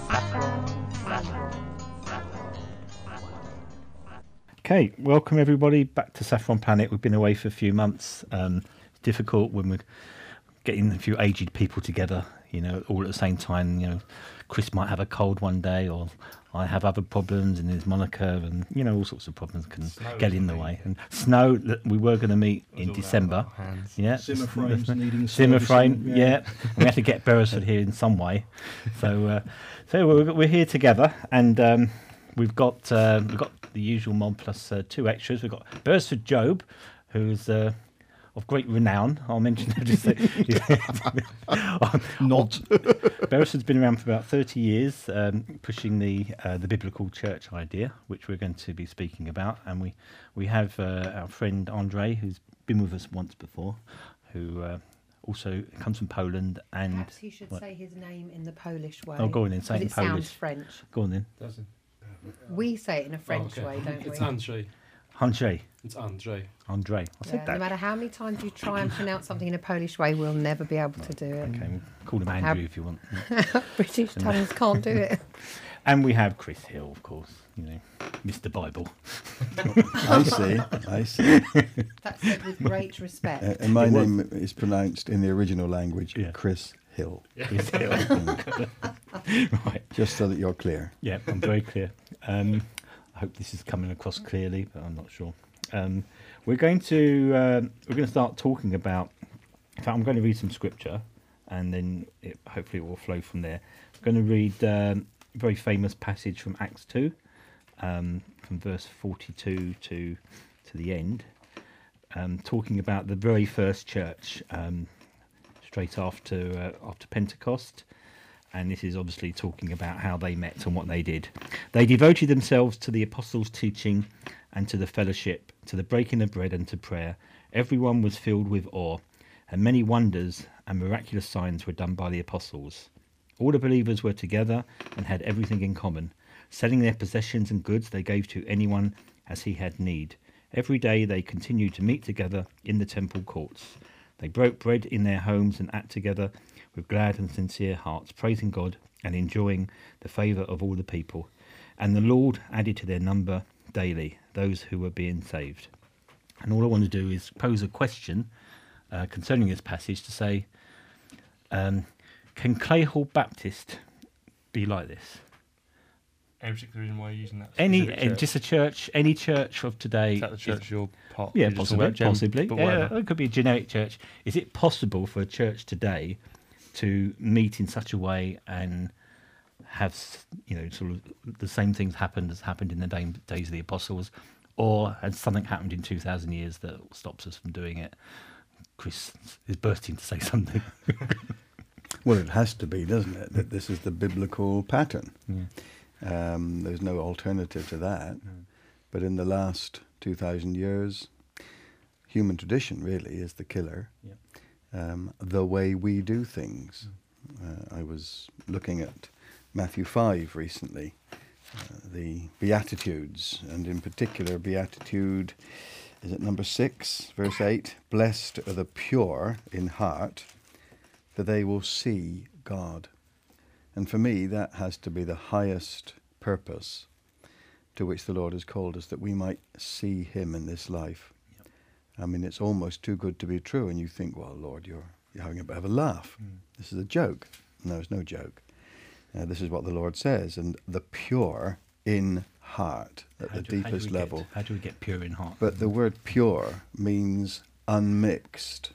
Okay, welcome everybody back to Saffron Planet. We've been away for a few months. It's difficult when we're getting a few aged people together, you know, all at the same time. You know, Chris might have a cold one day, or I have other problems, and there's Monica, and you know, all sorts of problems can get in the way. And snow, that we were going to meet in December. Yeah, Zimmer frames needing Zimmer frame. servicing, Yeah, we have to get Beresford here in some way. So we're here together, and we've got the usual mob plus two extras. We've got Beresford Job, who's of great renown. I'll mention just Not. Beresford's been around for about 30 years, pushing the biblical church idea, which we're going to be speaking about. And we have our friend Andre, who's been with us once before, who also comes from Poland. And perhaps he should say his name in the Polish way. Oh, go on then, say it in it sounds Polish. French. Go on then. Does it? We say it in a French okay. way, don't It's we? Andrzej. Andre. It's Andrzej. Andre. I Yeah, said that. no matter how many times you try and pronounce something in a Polish way, we'll never be able to do it. Okay, we'll call him Andrew if you want. British tongues can't do it. And we have Chris Hill, of course, you know, Mr. Bible. I see. That's said with great respect. And my name is pronounced in the original language, Yeah. Chris Hill, Chris Hill. Right. just so that you're clear. Yeah, I'm very clear. I hope this is coming across clearly, but I'm not sure. We're going to start talking about. In fact, I'm going to read some scripture, and then hopefully it will flow from there. I'm going to read a very famous passage from Acts 2, from verse 42 to the end, talking about the very first church, straight after Pentecost. And this is obviously talking about how they met and what they did. They devoted themselves to the apostles' teaching and to the fellowship, to the breaking of bread and to prayer. Everyone was filled with awe, and many wonders and miraculous signs were done by the apostles. All the believers were together and had everything in common. Selling their possessions and goods, they gave to anyone as he had need. Every day they continued to meet together in the temple courts. They broke bread in their homes and ate together with glad and sincere hearts, praising God and enjoying the favour of all the people. And the Lord added to their number daily those who were being saved. And all I want to do is pose a question concerning this passage to say, can Clayhall Baptist be like this? Any particular reason why you're using that? Just a church, any church of today. Is that the church you're part? Yeah, you're just talking possibly. about Yeah, whatever. it could be a generic church. Is it possible for a church today to meet in such a way and have, you know, sort of the same things happened as happened in the days of the apostles, or has something happened in 2,000 years that stops us from doing it? Chris is bursting to say something. Well, it has to be, doesn't it? That this is the biblical pattern. Yeah. There's no alternative to that. But in the last 2,000 years, human tradition really is the killer. Yeah. The way we do things. I was looking at Matthew 5 recently, the Beatitudes, and in particular Beatitude, is it number 6, verse 8? Blessed are the pure in heart, for they will see God. And for me, that has to be the highest purpose to which the Lord has called us, that we might see him in this life. Yep. I mean, it's almost too good to be true, and you think, well, Lord, you're having a bit of a laugh. This is a joke. No, it's no joke. This is what the Lord says, and the pure in heart, at the deepest level. How do we get pure in heart? But the word pure means unmixed.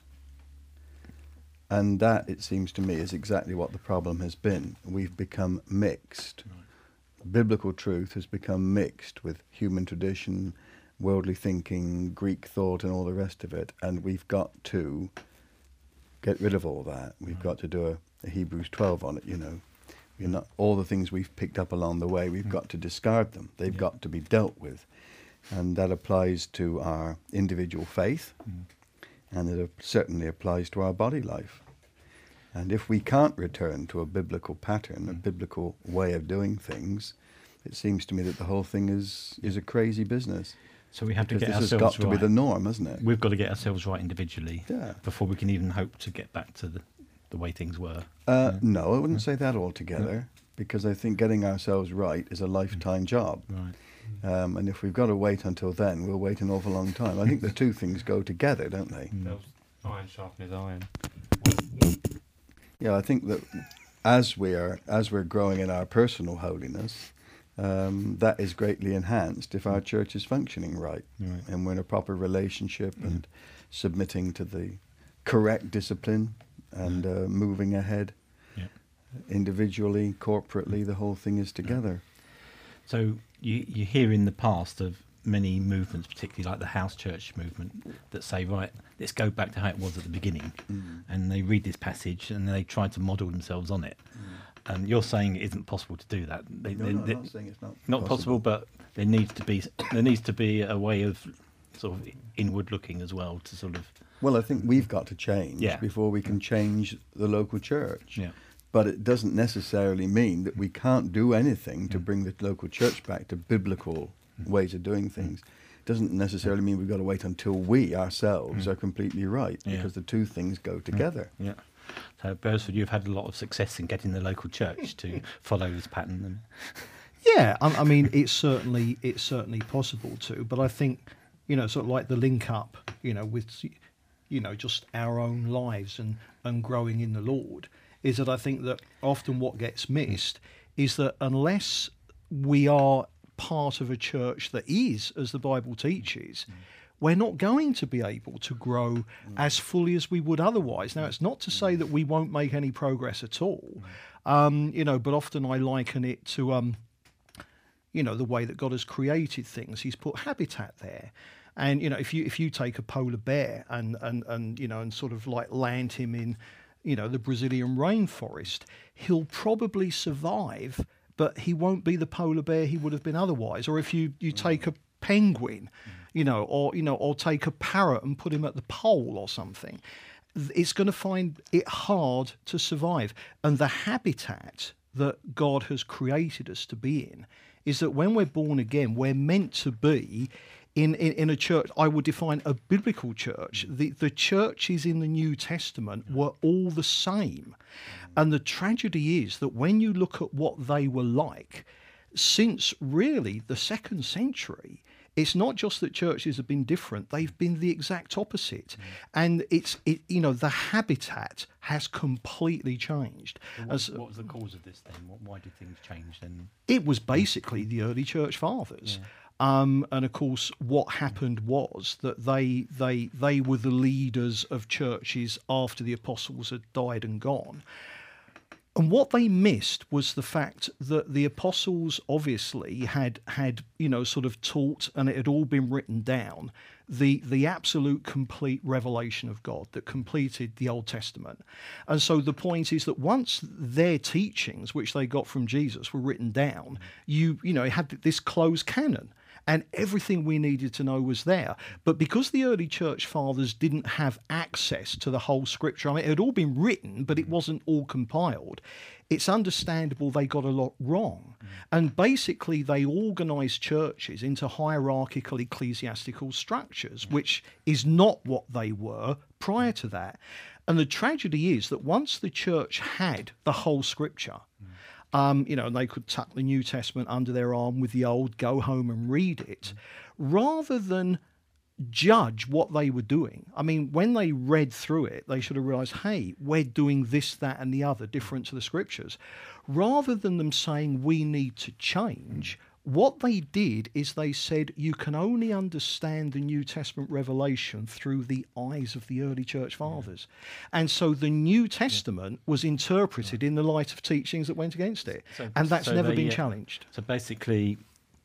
And that, it seems to me, is exactly what the problem has been. We've become mixed. Right. Biblical truth has become mixed with human tradition, worldly thinking, Greek thought, and all the rest of it. And we've got to get rid of all that. We've got to do a Hebrews 12 on it, you know. We're not, all the things we've picked up along the way, we've got to discard them. They've got to be dealt with. And that applies to our individual faith, and it certainly applies to our body life. And if we can't return to a biblical pattern, a biblical way of doing things, it seems to me that the whole thing is a crazy business. So we have to get this ourselves has got to right. be the norm, hasn't it? We've got to get ourselves right individually Yeah. before we can even hope to get back to the way things were. No, I wouldn't say that altogether. because I think getting ourselves right is a lifetime job. Right. And if we've got to wait until then, we'll wait an awful long time. I think the two things go together, don't they? Iron sharpens iron. Yeah, I think that as we're growing in our personal holiness, that is greatly enhanced if our church is functioning right, and we're in a proper relationship and submitting to the correct discipline and moving ahead individually, corporately. The whole thing is together. So you hear in the past of many movements, particularly like the house church movement, that say, right, let's go back to how it was at the beginning. And they read this passage and they try to model themselves on it. And you're saying it isn't possible to do that. I'm not saying it's not possible, but there needs to be a way of sort of inward looking as well to sort of. Well, I think we've got to change Yeah. before we can change the local church. Yeah. But it doesn't necessarily mean that we can't do anything to bring the local church back to biblical ways of doing things. It doesn't necessarily mean we've got to wait until we ourselves are completely right, because the two things go together. Yeah. So, Beresford, you've had a lot of success in getting the local church to follow this pattern. Yeah, I mean, it's certainly possible to, but I think, sort of like the link up, with, just our own lives and growing in the Lord, is that I think that often what gets missed is that unless we are part of a church that is, as the Bible teaches, we're not going to be able to grow as fully as we would otherwise. Now, it's not to say that we won't make any progress at all, but often I liken it to, the way that God has created things. He's put habitat there. And, if you take a polar bear and sort of like land him in, the Brazilian rainforest, he'll probably survive, but he won't be the polar bear he would have been otherwise. Or if you take a penguin, or take a parrot and put him at the pole or something, it's going to find it hard to survive. And the habitat that God has created us to be in is that when we're born again, we're meant to be in a church. I would define a biblical church. The churches in the New Testament were all the same. And the tragedy is that when you look at what they were like, since really the 2nd century, it's not just that churches have been different, they've been the exact opposite. And the habitat has completely changed. What was the cause of this then? Why did things change then? It was basically the early church fathers. Yeah. And of course, what happened was that they were the leaders of churches after the apostles had died and gone. And what they missed was the fact that the apostles obviously had sort of taught, and it had all been written down, the absolute complete revelation of God that completed the Old Testament. And so the point is that once their teachings, which they got from Jesus, were written down, it had this closed canon. And everything we needed to know was there. But because the early church fathers didn't have access to the whole scripture, I mean, it had all been written, but it wasn't all compiled, it's understandable they got a lot wrong. And basically, they organised churches into hierarchical ecclesiastical structures, which is not what they were prior to that. And the tragedy is that once the church had the whole scripture, and they could tuck the New Testament under their arm with the Old, go home and read it, rather than judge what they were doing. I mean, when they read through it, they should have realised, hey, we're doing this, that and the other different to the Scriptures. Rather than them saying we need to change, what they did is they said you can only understand the New Testament revelation through the eyes of the early church fathers. And so the New Testament was interpreted in the light of teachings that went against it. And that's never been challenged. So basically,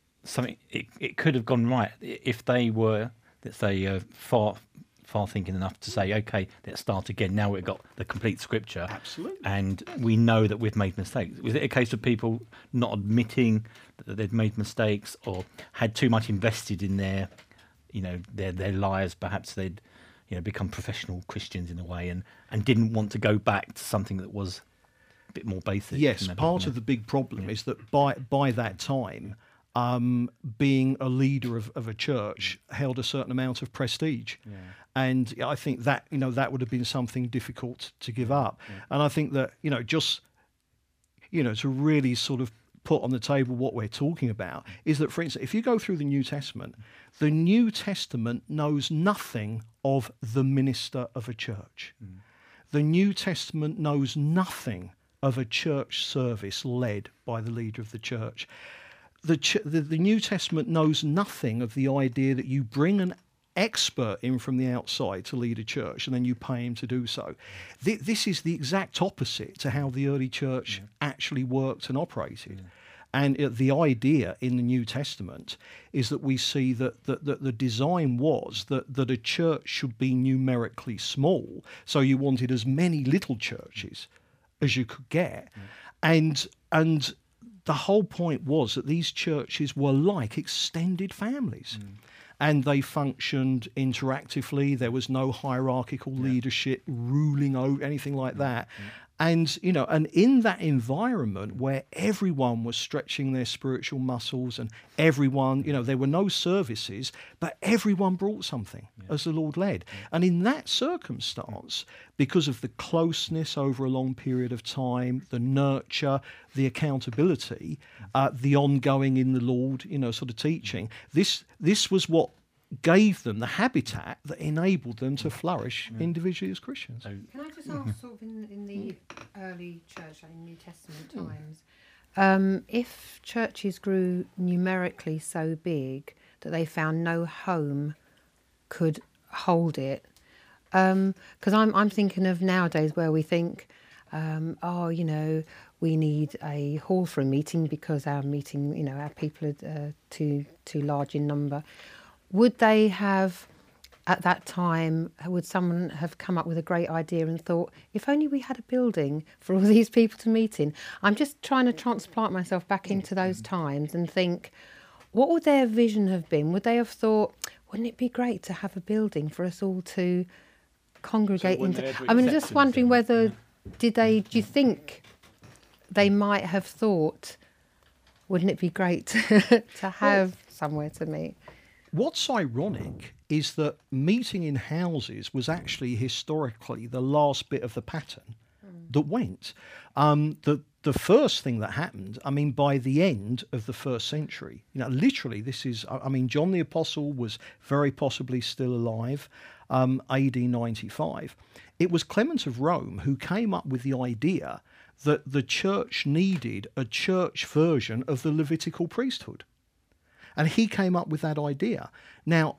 it could have gone right if they were, let's say, far thinking enough to say, okay, let's start again. Now we've got the complete scripture. Absolutely. And we know that we've made mistakes. Was it a case of people not admitting that they'd made mistakes or had too much invested in their lives? Perhaps they'd, become professional Christians in a way and didn't want to go back to something that was a bit more basic. Yes, part of the big problem is that by that time, being a leader of a church held a certain amount of prestige. Yeah. And I think that, that would have been something difficult to give up. Yeah. And I think that, to really sort of put on the table what we're talking about, is that, for instance, if you go through the New Testament knows nothing of the minister of a church. The New Testament knows nothing of a church service led by the leader of the church. The New Testament knows nothing of the idea that you bring an expert in from the outside to lead a church and then you pay him to do so. This is the exact opposite to how the early church actually worked and operated. And the idea in the New Testament is that we see that the design was that a church should be numerically small, so you wanted as many little churches as you could get, and the whole point was that these churches were like extended families. And they functioned interactively. There was no hierarchical leadership ruling over anything like that. And, and in that environment where everyone was stretching their spiritual muscles and everyone, there were no services, but everyone brought something as the Lord led. And in that circumstance, because of the closeness over a long period of time, the nurture, the accountability, the ongoing in the Lord, sort of teaching, this was what gave them the habitat that enabled them to flourish individually as Christians. Can I just ask, sort of in the early church, like in New Testament times, if churches grew numerically so big that they found no home could hold it, because I'm thinking of nowadays where we think, we need a hall for a meeting because our meeting, our people are too large in number. Would they have, at that time, would someone have come up with a great idea and thought, if only we had a building for all these people to meet in? I'm just trying to transplant myself back into those times and think, what would their vision have been? Would they have thought, wouldn't it be great to have a building for us all to congregate into? I mean, I'm just wondering whether, do you think they might have thought, wouldn't it be great to have somewhere to meet? What's ironic is that meeting in houses was actually historically the last bit of the pattern that went. The first thing that happened, by the end of the first century, literally this is, John the Apostle was very possibly still alive, AD 95. It was Clement of Rome who came up with the idea that the church needed a church version of the Levitical priesthood. And he came up with that idea. Now,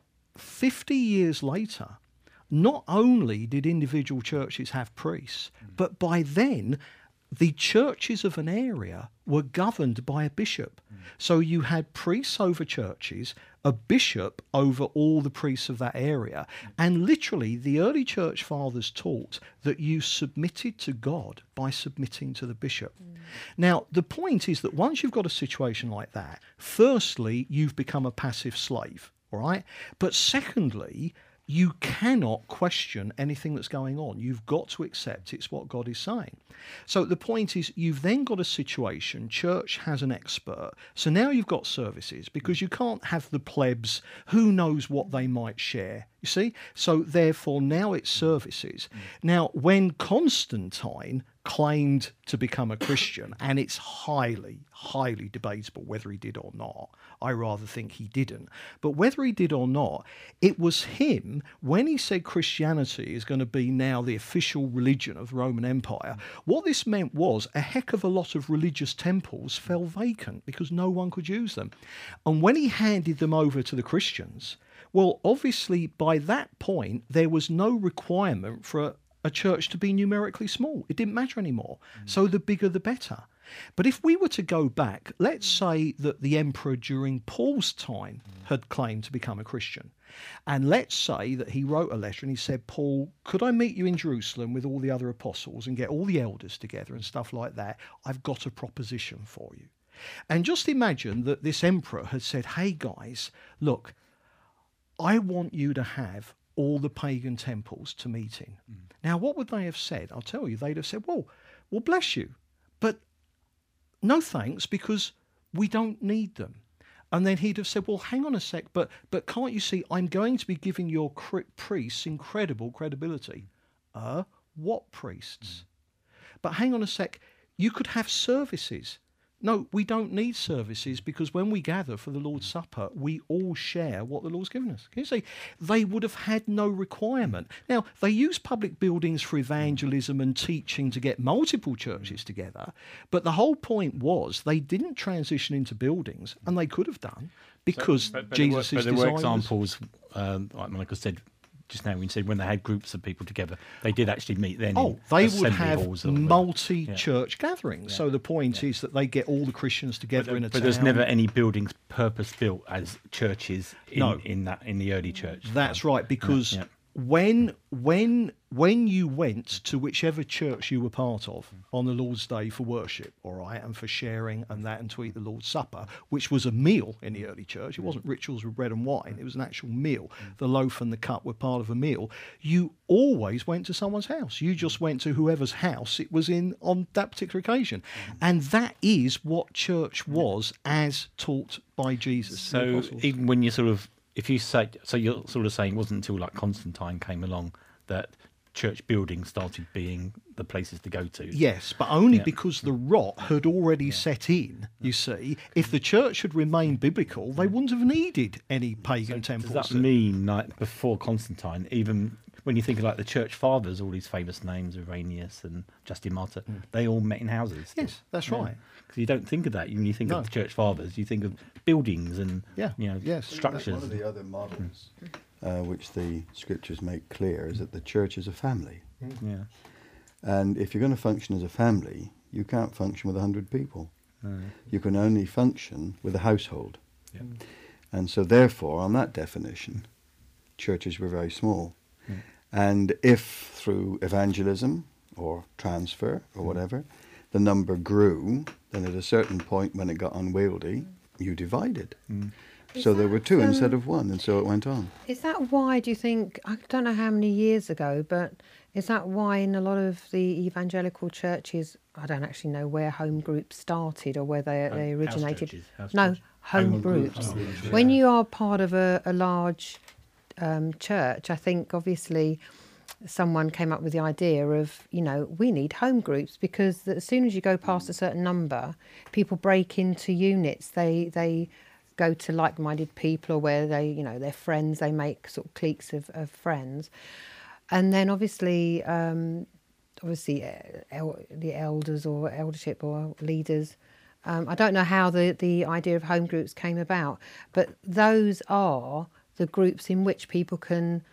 50 years later, not only did individual churches have priests, but by then the churches of an area were governed by a bishop. So you had priests over churches, a bishop over all the priests of that area. And literally, the early church fathers taught that you submitted to God by submitting to the bishop. Now, the point is that once you've got a situation like that, firstly, you've become a passive slave, all right? But secondly, you cannot question anything that's going on. You've got to accept it's what God is saying. So the point is, you've then got a situation, church has an expert. So now you've got services, because you can't have the plebs, who knows what they might share, you see? So therefore now it's services. Now, when Constantine claimed to become a Christian, and it's highly, highly debatable whether he did or not. I rather think he didn't. But whether he did or not, it was him, when he said Christianity is going to be now the official religion of the Roman Empire, what this meant was a heck of a lot of religious temples fell vacant because no one could use them. And when he handed them over to the Christians, well, obviously by that point, there was no requirement for a church to be numerically small. It didn't matter anymore. So the bigger, the better. But if we were to go back, let's say that the emperor during Paul's time had claimed to become a Christian. And let's say that he wrote a letter and he said, Paul, could I meet you in Jerusalem with all the other apostles and get all the elders together and stuff like that? I've got a proposition for you. And just imagine that this emperor had said, hey guys, look, I want you to have all the pagan temples to meet in. Now, what would they have said? I'll tell you, they'd have said, well, bless you, but no thanks, because we don't need them. And then he'd have said, well, hang on a sec, but can't you see I'm going to be giving your priests incredible credibility? What priests? But hang on a sec, You could have services. No, we don't need services, because when we gather for the Lord's Supper, we all share what the Lord's given us. Can you see? They would have had no requirement. Now, they use public buildings for evangelism and teaching to get multiple churches together, but the whole point was they didn't transition into buildings, and they could have done, because Jesus' But there design were was- examples, like Michael said just now, when you said when they had groups of people together, they did actually meet then. Oh, in they assembly would have halls or- multi-church gatherings. So the point is that they get all the Christians together in a But town. there's never any buildings purpose built as churches in, No. in the early church. That's right, because Yeah. when you went to whichever church you were part of on the Lord's Day for worship, all right, and for sharing and that, and to eat the Lord's Supper, which was a meal in the early church. It wasn't rituals with bread and wine. It was an actual meal. The loaf and the cup were part of a meal. You always went to someone's house. You just went to whoever's house it was in on that particular occasion. And that is what church was as taught by Jesus. and the So apostles. even when you sort of, if you say, so you're sort of saying it wasn't until like Constantine came along that church buildings started being the places to go to. Yes, but only Yeah. because the rot had already set in, you see. If the church had remained biblical, they wouldn't have needed any pagan temples. Does that mean, like, before Constantine, even when you think of like the church fathers, all these famous names, Irenaeus and Justin Martyr, they all met in houses? Yes, that's right. Because you don't think of that when you think No. of the church fathers. You think of buildings and Yeah, yes. structures. One of the other models which the scriptures make clear is that the church is a family. Yeah. And if you're going to function as a family, you can't function with 100 people. You can only function with a household. Yeah. And so therefore, on that definition, churches were very small. And if through evangelism or transfer or whatever, the number grew, then at a certain point when it got unwieldy, you divided. So there were two instead of one, and so it went on. Is that why, do you think, I don't know how many years ago, but is that why in a lot of the evangelical churches, I don't actually know where home groups started or where they House originated? churches, house No, churches. home Home groups. groups. When you are part of a large church, I think obviously someone came up with the idea of, we need home groups, because as soon as you go past a certain number, people break into units. They go to like-minded people, or where they're friends. They make sort of cliques of friends, and then obviously the elders or eldership or leaders. I don't know how the idea of home groups came about, but those are the groups in which people can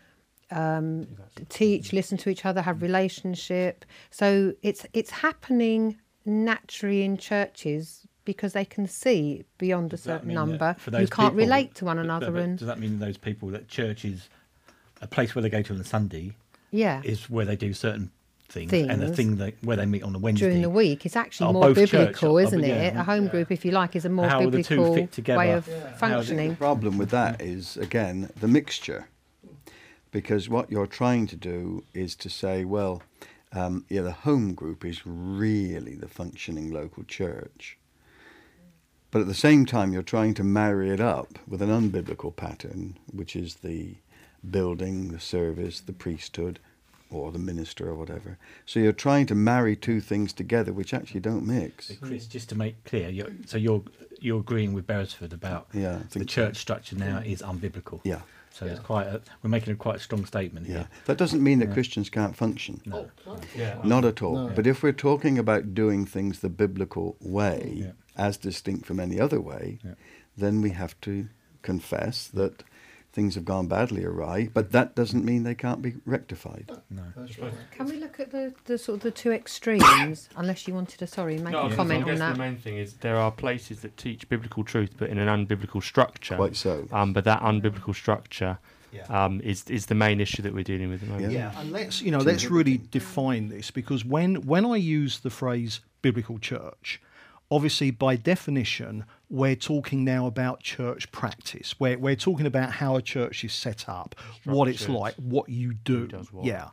teach, listen to each other, have relationship. So it's happening naturally in churches because they can see beyond a Does that certain mean number. that for You those can't people- relate to one but- another, but and does that mean those people that church is a place where they go to on a Sunday yeah, is where they do certain things, and the Things. thing where they meet on a Wednesday during the week, it's actually Oh, more both church- biblical, oh, isn't yeah, it? A home group, if you like, is a more How the two biblical fit together. way of Yeah. The functioning. problem with that is, again, the mixture. Because what you're trying to do is to say, well, the home group is really the functioning local church. But at the same time, you're trying to marry it up with an unbiblical pattern, which is the building, the service, the priesthood, or the minister, or whatever. So you're trying to marry two things together, which actually don't mix. So Chris, just to make clear, you're agreeing with Beresford about Yeah, I the think so. church structure now is unbiblical. Yeah. So it's we're making quite a strong statement Yeah, here. that doesn't mean that Christians can't function. No. Yeah. Not at all. No. But if we're talking about doing things the biblical way, Yeah. as distinct from any other way, Yeah. then we have to confess that things have gone badly awry. But that doesn't mean they can't be rectified. No. Can we look at the sort of the two extremes? Unless you wanted to, make No, a I comment guess on that. the main thing is there are places that teach biblical truth, but in an unbiblical structure. Quite so. But that unbiblical structure is the main issue that we're dealing with at the moment. Yeah. Yeah, and let's really define this, because when I use the phrase biblical church, obviously by definition we're talking now about church practice. We're talking about how a church is set up, what it's Structures. like, what you do. Who does what. Yeah,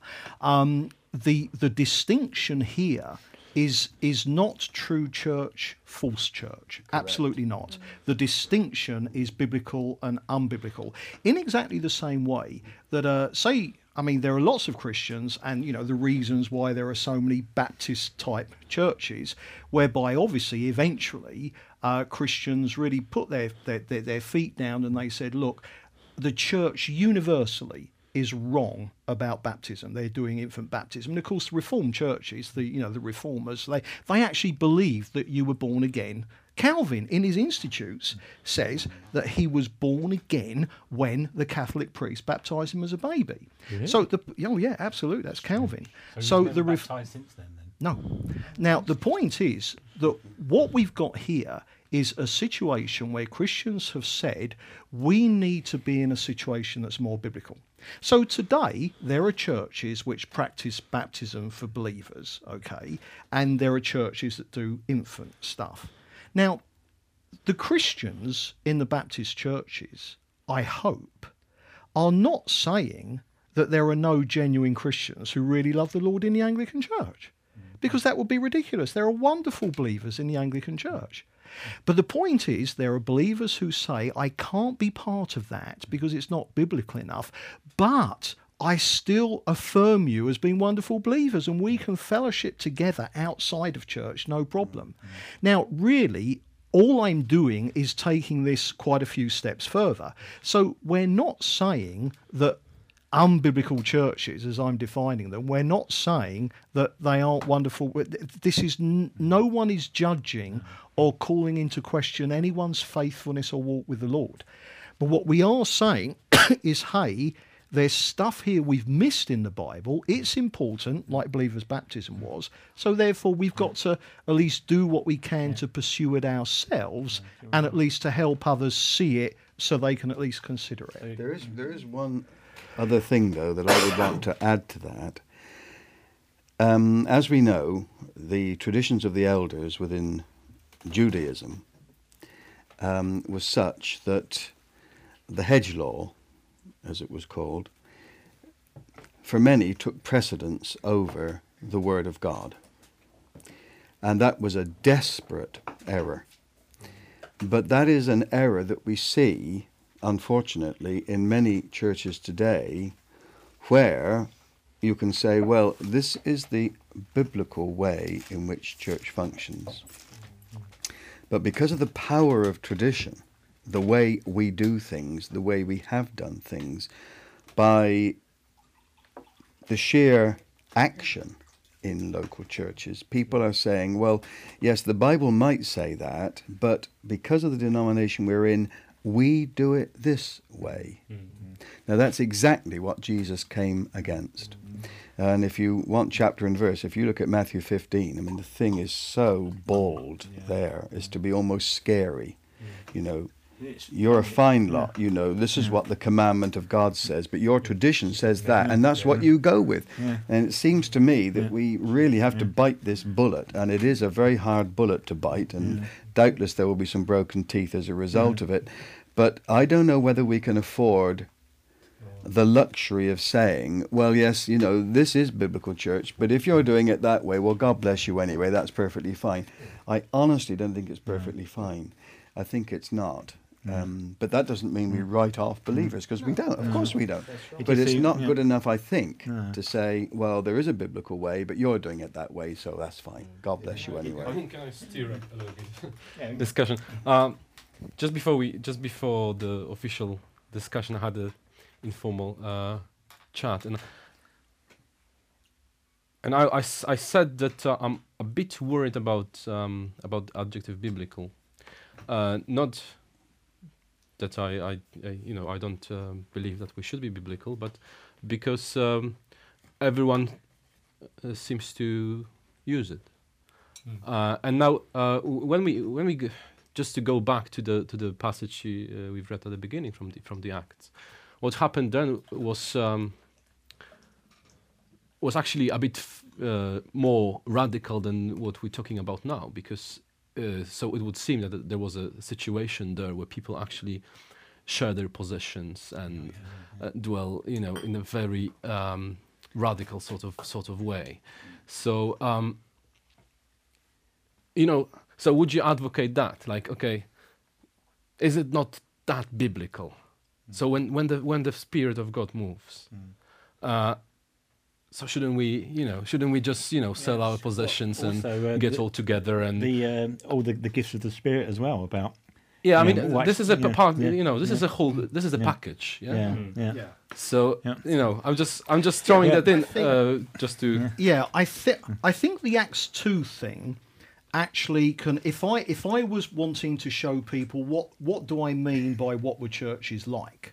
the distinction here is not true church, false church. Absolutely not. The distinction is biblical and unbiblical. In exactly the same way that, say, I mean, there are lots of Christians, and the reasons why there are so many Baptist type churches, whereby obviously eventually Christians really put their feet down and they said, look, the church universally is wrong about baptism. They're doing infant baptism. And of course, the Reformed churches, the Reformers, they actually believe that you were born again. Calvin, in his Institutes, says that he was born again when the Catholic priest baptised him as a baby. Really? So, yeah, absolutely, that's Calvin. So he's never baptised since then? No. Now, the point is that what we've got here is a situation where Christians have said we need to be in a situation that's more biblical. So today, there are churches which practice baptism for believers, okay, and there are churches that do infant stuff. Now, the Christians in the Baptist churches, I hope, are not saying that there are no genuine Christians who really love the Lord in the Anglican Church, because that would be ridiculous. There are wonderful believers in the Anglican Church. But the point is, there are believers who say, I can't be part of that because it's not biblical enough, but I still affirm you as being wonderful believers, and we can fellowship together outside of church, no problem. Now, really, all I'm doing is taking this quite a few steps further. So we're not saying that unbiblical churches, as I'm defining them, we're not saying that they aren't wonderful. This is no one is judging or calling into question anyone's faithfulness or walk with the Lord. But what we are saying is, hey, there's stuff here we've missed in the Bible. It's important, like believers' baptism was. So therefore, we've got to at least do what we can to pursue it ourselves, and at least to help others see it so they can at least consider it. There is one other thing, though, that I would want to add to that. As we know, the traditions of the elders within Judaism was such that the hedge law, as it was called, for many took precedence over the Word of God. And that was a desperate error. But that is an error that we see, unfortunately, in many churches today, where you can say, well, this is the biblical way in which church functions. But because of the power of tradition, the way we do things, the way we have done things, by the sheer action in local churches, people are saying, well, yes, the Bible might say that, but because of the denomination we're in, we do it this way. Now, that's exactly what Jesus came against. And if you want chapter and verse, if you look at Matthew 15, I mean, the thing is so bold there as to be almost scary. You know, you're a fine lot, you know, this is what the commandment of God says, but your tradition says that, and that's what you go with. And it seems to me that we really have to bite this bullet, and it is a very hard bullet to bite, and doubtless there will be some broken teeth as a result of it. But I don't know whether we can afford the luxury of saying, well, yes, you know, this is biblical church, but if you're doing it that way, well, God bless you anyway, that's perfectly fine. I honestly don't think it's perfectly fine. I think it's not. But that doesn't mean we write off believers, because we don't. Of course we don't. But it's not good enough, I think, to say, well, there is a biblical way, but you're doing it that way, so that's fine. God bless you anyway. I think can I steer up a little bit discussion? Just before the official discussion, I had an informal chat, and I said that I'm a bit worried about the adjective biblical, not that I don't believe that we should be biblical, but because everyone seems to use it. And now, when we just to go back to the passage we've read at the beginning from the Acts, what happened then was actually a bit more radical than what we're talking about now, because. So it would seem that there was a situation there where people actually share their possessions and dwell, in a very radical sort of way. So, so would you advocate that? Like, okay, is it not that biblical? So when the Spirit of God moves, So shouldn't we just sell our possessions Also, and get all together and all the gifts of the Spirit as well about. yeah, I you mean know, this is a yeah, part. yeah, This is a whole. This is a yeah. package. Yeah. Yeah. So Yeah. I'm just throwing Yeah. that in I think- just to. Yeah, I think the Acts 2 thing actually can, if I was wanting to show people what do I mean by what were churches like,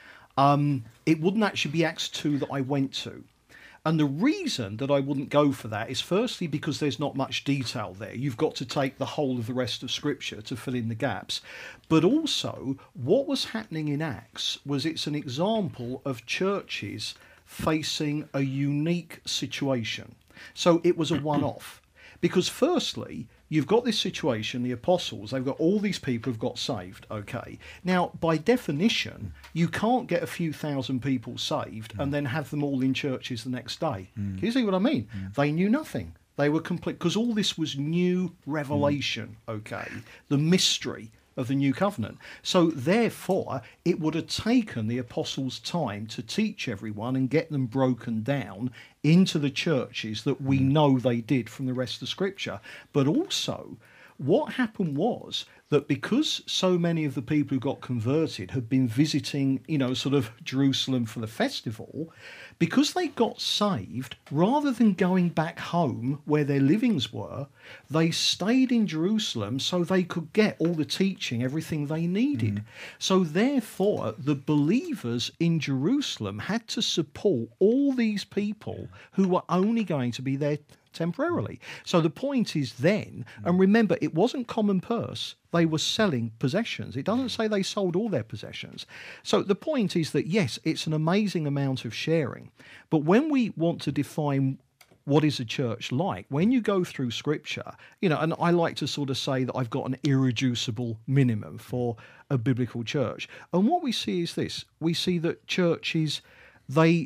it wouldn't actually be Acts 2 that I went to. And the reason that I wouldn't go for that is firstly because there's not much detail there. You've got to take the whole of the rest of Scripture to fill in the gaps. But also, what was happening in Acts was it's an example of churches facing a unique situation. So it was a one-off. Because firstly, you've got this situation, the apostles, they've got all these people who've got saved, okay. Now, by definition, you can't get a few thousand people saved and then have them all in churches the next day. Can you see what I mean? They knew nothing. They were complete, because all this was new revelation, okay, the mystery of the new covenant. So therefore, it would have taken the apostles time to teach everyone and get them broken down into the churches that we know they did from the rest of Scripture. But also, what happened was that because so many of the people who got converted had been visiting, sort of Jerusalem for the festival, because they got saved, rather than going back home where their livings were, they stayed in Jerusalem so they could get all the teaching, everything they needed. So therefore, the believers in Jerusalem had to support all these people who were only going to be there temporarily. So the point is then, and remember, it wasn't common purse, they were selling possessions. It doesn't say they sold all their possessions. So the point is that, yes, it's an amazing amount of sharing. But when we want to define what is a church like, when you go through Scripture, and I like to sort of say that I've got an irreducible minimum for a biblical church. And what we see is this. We see that churches, they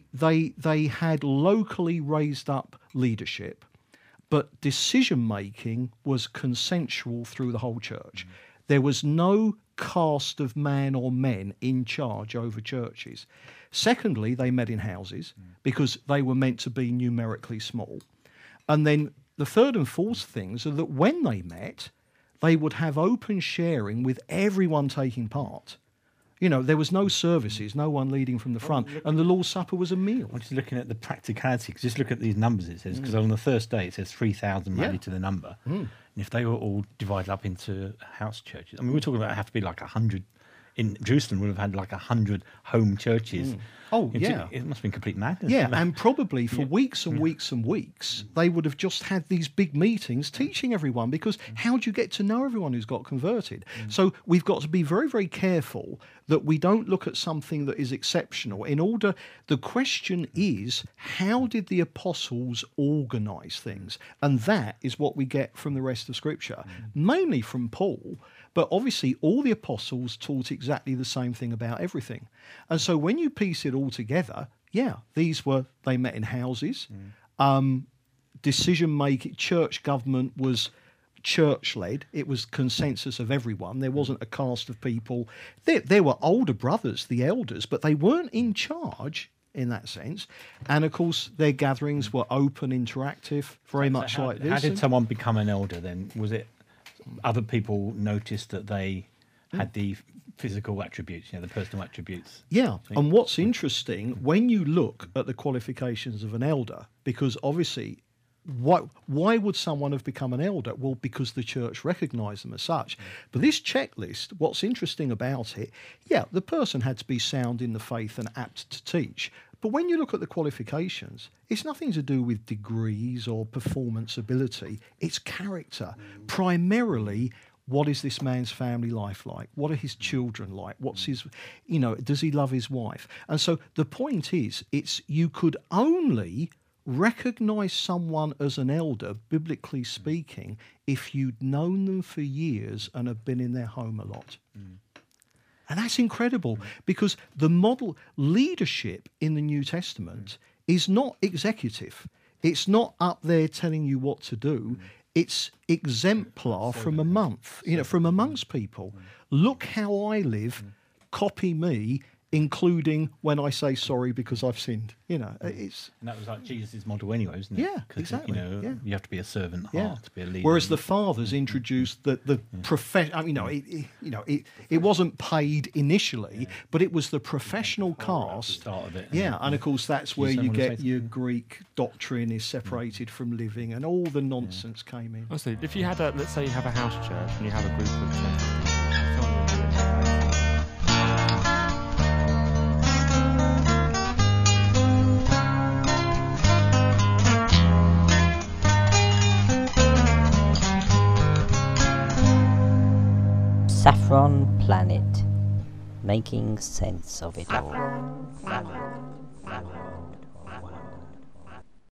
had locally raised up leadership, but decision-making was consensual through the whole church. There was no caste of man or men in charge over churches. Secondly, they met in houses because they were meant to be numerically small. And then the third and fourth things are that when they met, they would have open sharing with everyone taking part. There was no services, no one leading from the front, and the Lord's Supper was a meal. I'm just looking at the practicality, 'cause just look at these numbers it says, because on the first day it says 3,000 added to the number. And if they were all divided up into house churches, I mean, we're talking about have to be like 100. In Jerusalem, would have had like 100 home churches. Oh, yeah. It must have been complete madness. Yeah, and probably for weeks and weeks and weeks, they would have just had these big meetings teaching everyone, because how do you get to know everyone who's got converted? So we've got to be very, very careful that we don't look at something that is exceptional. The question is, how did the apostles organise things? And that is what we get from the rest of Scripture, mainly from Paul. But obviously, all the apostles taught exactly the same thing about everything. And so when you piece it all together, they met in houses. Decision-making, church government was church-led. It was consensus of everyone. There wasn't a caste of people. There were older brothers, the elders, but they weren't in charge in that sense. And, of course, their gatherings were open, interactive, very much like this. How did someone become an elder then? Was it other people noticed that they had the physical attributes, the personal attributes? Yeah, and what's interesting, when you look at the qualifications of an elder, because obviously, why would someone have become an elder? Well, because the church recognised them as such. But this checklist, what's interesting about it, the person had to be sound in the faith and apt to teach. But when you look at the qualifications, it's nothing to do with degrees or performance ability. It's character. Primarily, what is this man's family life like? What are his children like? What's his, does he love his wife? And so the point is, you could only recognise someone as an elder, biblically speaking, if you'd known them for years and have been in their home a lot. And that's incredible, because the model leadership in the New Testament is not executive. It's not up there telling you what to do. It's exemplar from amongst people. Look how I live, copy me, including when I say sorry because I've sinned. You know, it's And that was like Jesus' model anyway, wasn't it? Yeah, 'Cause, exactly, You know, yeah. you have to be a servant heart yeah. to be a leader. Whereas the fathers introduced the profession. You know, it wasn't paid initially, but it was the professional cast. start of it. Yeah, and of course that's where someone you wanna say get your Greek doctrine is separated from living, and all the nonsense came in. Honestly, if you had a, let's say you have a house church and you have a group of 10 people, someone would do it. Saffron Planet, making sense of it all.